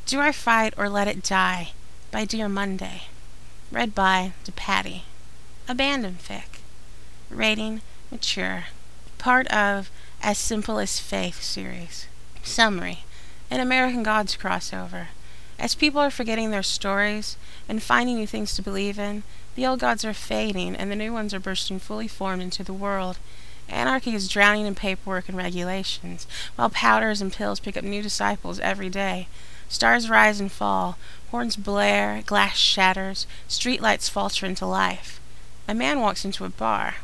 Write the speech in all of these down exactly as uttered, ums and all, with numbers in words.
Do I Fight or Let It Die by Dear Monday. Read by DePatty. Abandon fic. Rating mature. Part of As Simple as Faith series. Summary. An American Gods crossover. As people are forgetting their stories and finding new things to believe in, the old gods are fading and the new ones are bursting fully formed into the world. Anarchy is drowning in paperwork and regulations, while powders and pills pick up new disciples every day. Stars rise and fall, horns blare, glass shatters, streetlights falter into life. A man walks into a bar.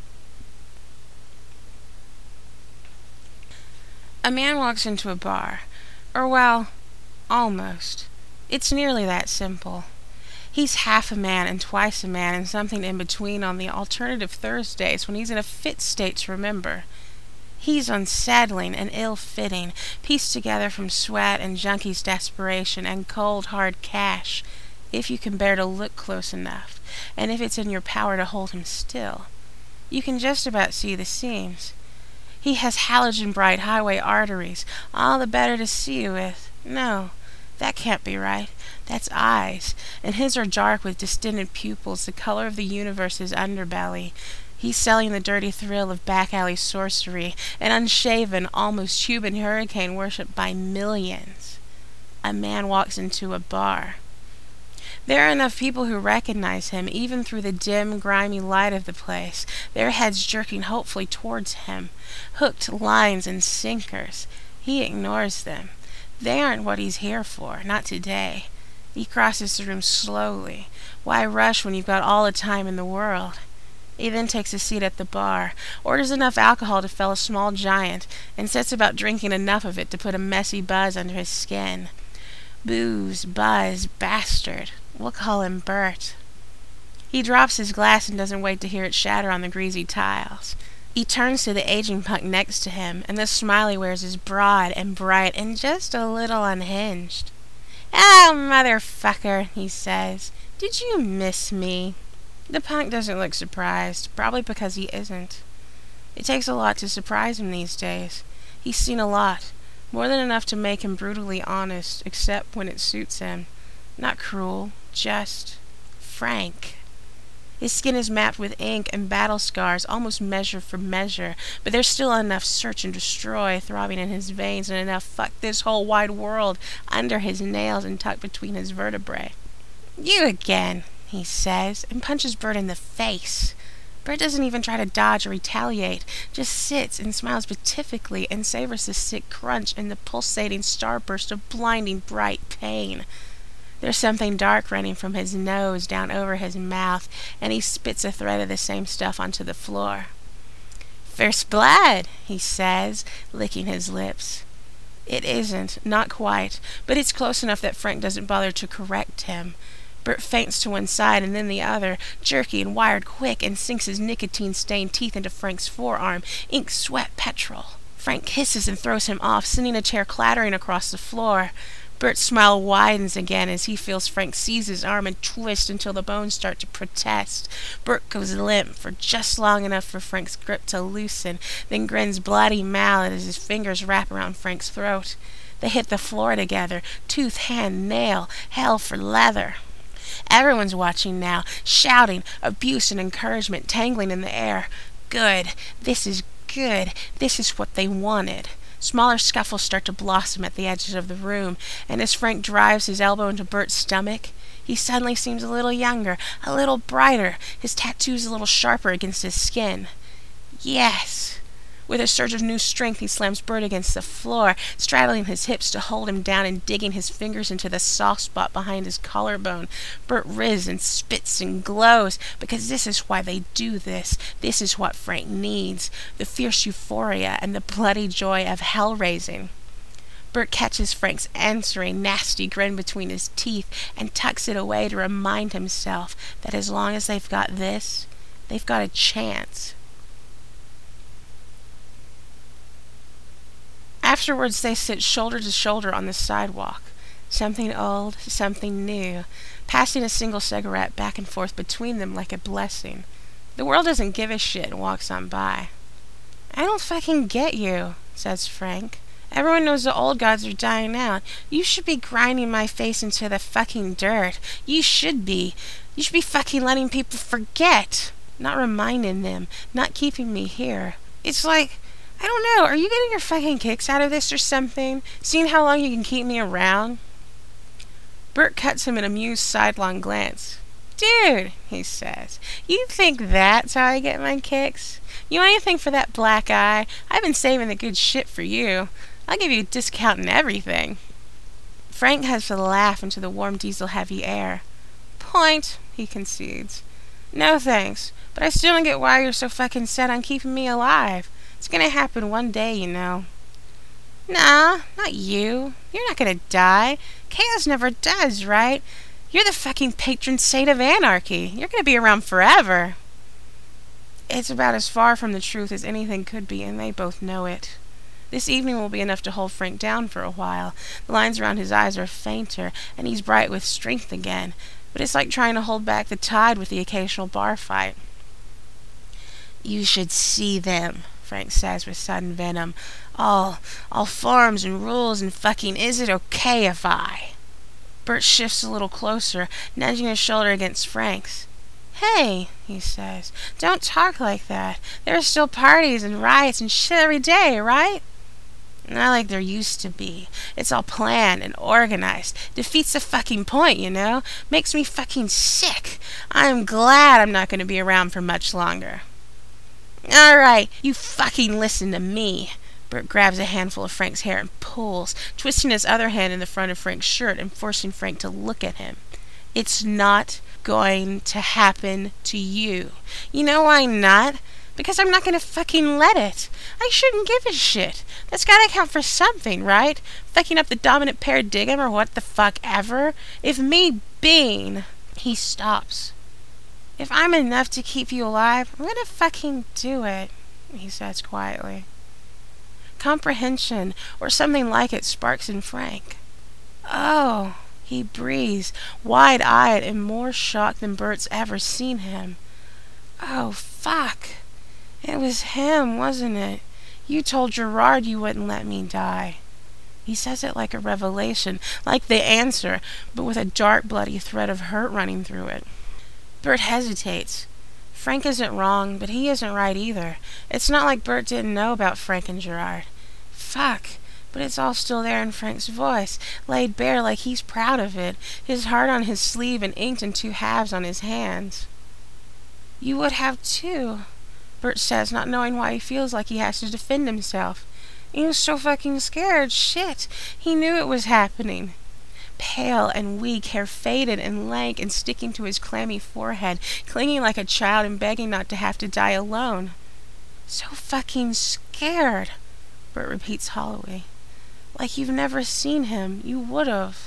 A man walks into a bar. Or, well, almost. It's nearly that simple. He's half a man and twice a man and something in between on the alternative Thursdays when he's in a fit state to remember. He's unsettling and ill-fitting, pieced together from sweat and junkie's desperation and cold, hard cash, if you can bear to look close enough, and if it's in your power to hold him still. You can just about see the seams. He has halogen-bright highway arteries, all the better to see with. No, that can't be right. That's eyes, and his are dark with distended pupils, the color of the universe's underbelly. He's selling the dirty thrill of back-alley sorcery, an unshaven, almost human hurricane worshipped by millions. A man walks into a bar. There are enough people who recognize him, even through the dim, grimy light of the place, their heads jerking hopefully towards him. Hooked lines and sinkers. He ignores them. They aren't what he's here for, not today. He crosses the room slowly. Why rush when you've got all the time in the world? He then takes a seat at the bar, orders enough alcohol to fell a small giant, and sets about drinking enough of it to put a messy buzz under his skin. Booze, buzz, bastard. We'll call him Bert. He drops his glass and doesn't wait to hear it shatter on the greasy tiles. He turns to the aging punk next to him, and the smile he wears is broad and bright and just a little unhinged. "Oh, motherfucker," he says. "Did you miss me?" The punk doesn't look surprised, probably because he isn't. It takes a lot to surprise him these days. He's seen a lot, more than enough to make him brutally honest, except when it suits him. Not cruel, just frank. His skin is mapped with ink and battle scars, almost measure for measure, but there's still enough search and destroy throbbing in his veins and enough fuck this whole wide world under his nails and tucked between his vertebrae. "You again," he says, and punches Bert in the face. Bert doesn't even try to dodge or retaliate, just sits and smiles beatifically and savors the sick crunch and the pulsating starburst of blinding bright pain. There's something dark running from his nose down over his mouth, and he spits a thread of the same stuff onto the floor. "First blood," he says, licking his lips. It isn't, not quite, but it's close enough that Frank doesn't bother to correct him. Bert feints to one side and then the other, jerky and wired quick, and sinks his nicotine-stained teeth into Frank's forearm, ink, sweat, petrol. Frank hisses and throws him off, sending a chair clattering across the floor. Bert's smile widens again as he feels Frank seize his arm and twist until the bones start to protest. Bert goes limp for just long enough for Frank's grip to loosen, then grins bloody mallet as his fingers wrap around Frank's throat. They hit the floor together, tooth, hand, nail, hell for leather. Everyone's watching now, shouting, abuse and encouragement tangling in the air. Good. This is good. This is what they wanted. Smaller scuffles start to blossom at the edges of the room, and as Frank drives his elbow into Bert's stomach, he suddenly seems a little younger, a little brighter, his tattoos a little sharper against his skin. Yes. With a surge of new strength, he slams Bert against the floor, straddling his hips to hold him down and digging his fingers into the soft spot behind his collarbone. Bert writhes and spits and glows, because this is why they do this. This is what Frank needs, the fierce euphoria and the bloody joy of hell-raising. Bert catches Frank's answering, nasty grin between his teeth and tucks it away to remind himself that as long as they've got this, they've got a chance. Afterwards, they sit shoulder to shoulder on the sidewalk, something old, something new, passing a single cigarette back and forth between them like a blessing. The world doesn't give a shit and walks on by. "I don't fucking get you," says Frank, Everyone knows the old gods are dying out. You should be grinding my face into the fucking dirt. You should be. You should be fucking letting people forget. Not reminding them. Not keeping me here. It's like, I don't know, are you getting your fucking kicks out of this or something? Seeing how long you can keep me around? Bert cuts him an amused sidelong glance. Dude, he says, you think that's how I get my kicks? You want anything for that black eye? I've been saving the good shit for you. I'll give you a discount in everything. Frank has to laugh into the warm diesel-heavy air. Point, he concedes. No thanks, but I still don't get why you're so fucking set on keeping me alive. It's gonna happen one day, you know. Nah, not you. You're not gonna die. Chaos never does, right? You're the fucking patron saint of anarchy. You're gonna be around forever. It's about as far from the truth as anything could be, and they both know it. This evening will be enough to hold Frank down for a while. The lines around his eyes are fainter, and he's bright with strength again. But it's like trying to hold back the tide with the occasional bar fight. You should see them, Frank says with sudden venom. All, all forms and rules and fucking is it okay if I? Bert shifts a little closer, nudging his shoulder against Frank's. Hey, he says, don't talk like that. There are still parties and riots and shit every day, right? Not like there used to be. It's all planned and organized. Defeats the fucking point, you know? Makes me fucking sick. I'm glad I'm not going to be around for much longer. Alright, you fucking listen to me. Bert grabs a handful of Frank's hair and pulls, twisting his other hand in the front of Frank's shirt and forcing Frank to look at him. It's not going to happen to you. You know why not? Because I'm not going to fucking let it. I shouldn't give a shit. That's got to count for something, right? Fucking up the dominant paradigm or what the fuck ever. If me being... He stops. If I'm enough to keep you alive, I'm going to fucking do it, he says quietly. Comprehension, or something like it, sparks in Frank. Oh, he breathes, wide-eyed and more shocked than Bert's ever seen him. Oh, fuck. It was him, wasn't it? You told Gerard you wouldn't let me die. He says it like a revelation, like the answer, but with a dark, bloody thread of hurt running through it. Bert hesitates. Frank isn't wrong, but he isn't right either. It's not like Bert didn't know about Frank and Gerard. Fuck, but it's all still there in Frank's voice, laid bare like he's proud of it, his heart on his sleeve and inked in two halves on his hands. You would have too, Bert says, not knowing why he feels like he has to defend himself. He was so fucking scared. Shit. He knew it was happening. Pale and weak, hair faded and lank and sticking to his clammy forehead, clinging like a child and begging not to have to die alone. So fucking scared, Bert repeats hollowly. Like you've never seen him. You would've.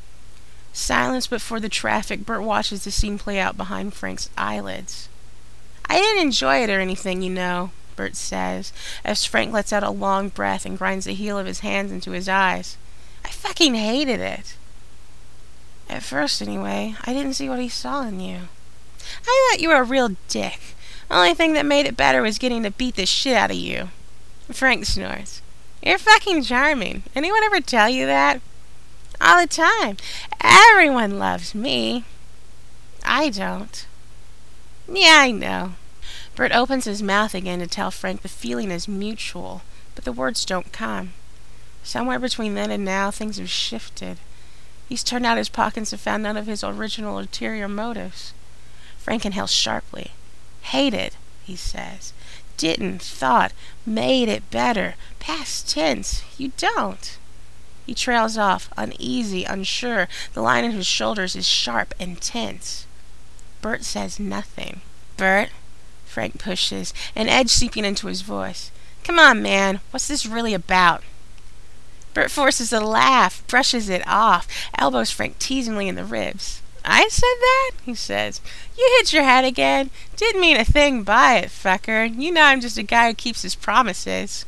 Silence before the traffic, Bert watches the scene play out behind Frank's eyelids. I didn't enjoy it or anything, you know, Bert says, as Frank lets out a long breath and grinds the heel of his hands into his eyes. I fucking hated it. At first, anyway, I didn't see what he saw in you. I thought you were a real dick. The only thing that made it better was getting to beat the shit out of you. Frank snores. You're fucking charming. Anyone ever tell you that? All the time. Everyone loves me. I don't. Yeah, I know. Bert opens his mouth again to tell Frank the feeling is mutual, but the words don't come. Somewhere between then and now, things have shifted. He's turned out his pockets and found none of his original ulterior motives. Frank inhales sharply. Hated, he says. Didn't, thought, made it better. Past tense. You don't. He trails off, uneasy, unsure. The line in his shoulders is sharp and tense. Bert says nothing. Bert, Frank pushes, an edge seeping into his voice. Come on, man. What's this really about? Bert forces a laugh, brushes it off, elbows Frank teasingly in the ribs. I said that? He says. You hit your head again. Didn't mean a thing by it, fucker. You know I'm just a guy who keeps his promises.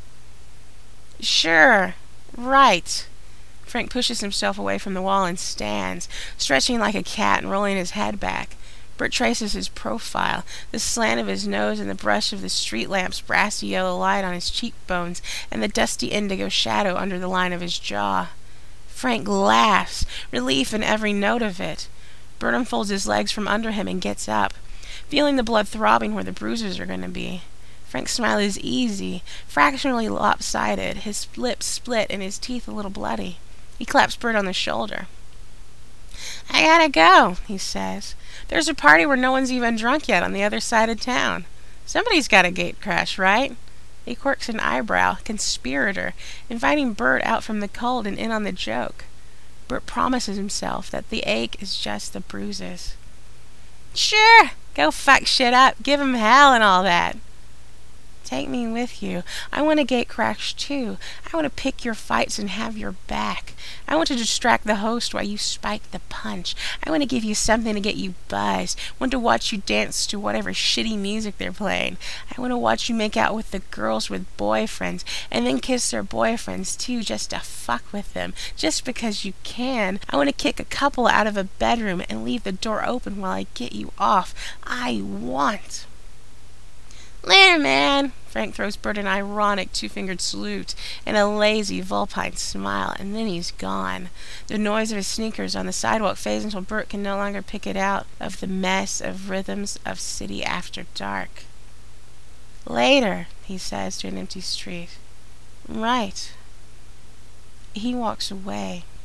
Sure. Right. Frank pushes himself away from the wall and stands, stretching like a cat and rolling his head back. Bert traces his profile, the slant of his nose and the brush of the street lamp's brassy yellow light on his cheekbones and the dusty indigo shadow under the line of his jaw. Frank laughs, relief in every note of it. Bert unfolds his legs from under him and gets up, feeling the blood throbbing where the bruises are going to be. Frank's smile is easy, fractionally lopsided, his lips split and his teeth a little bloody. He claps Bert on the shoulder. "I gotta go," he says. "There's a party where no one's even drunk yet on the other side of town. Somebody's got a gate crash, right?" He quirks an eyebrow, conspirator, inviting Bert out from the cold and in on the joke. Bert promises himself that the ache is just the bruises. "Sure, go fuck shit up, give 'em hell and all that." "Take me with you. I want a gate crash too. I want to pick your fights and have your back. I want to distract the host while you spike the punch. I want to give you something to get you buzzed. I want to watch you dance to whatever shitty music they're playing. I want to watch you make out with the girls with boyfriends and then kiss their boyfriends too just to fuck with them, just because you can. I want to kick a couple out of a bedroom and leave the door open while I get you off. I want..." "Later, man." Frank throws Bert an ironic two-fingered salute and a lazy vulpine smile, and then he's gone. The noise of his sneakers on the sidewalk fades until Bert can no longer pick it out of the mess of rhythms of city after dark. "Later," he says to an empty street. "Right." He walks away.